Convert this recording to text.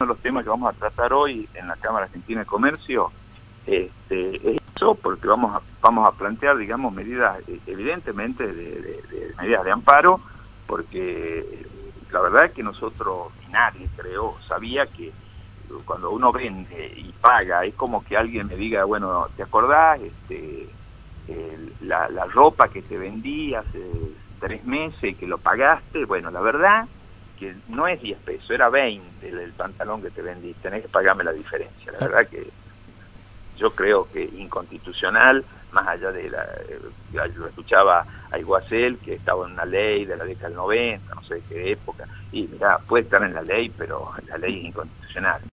son los temas que vamos a tratar hoy en la Cámara Argentina de Comercio. Es eso, porque vamos a plantear, digamos, medidas, evidentemente, de medidas de amparo, porque la verdad es que nosotros, nadie creo, sabía que cuando uno vende y paga, es como que alguien me diga, bueno, ¿te acordás la ropa que te vendí hace 3 meses que lo pagaste? Bueno, la verdad que no es 10 pesos, era 20 el pantalón que te vendí, tenés que pagarme la diferencia. La verdad que yo creo que inconstitucional, más allá de lo escuchaba a Iguacel, que estaba en una ley de la década del 90, no sé de qué época, y mirá, puede estar en la ley, pero la ley es inconstitucional.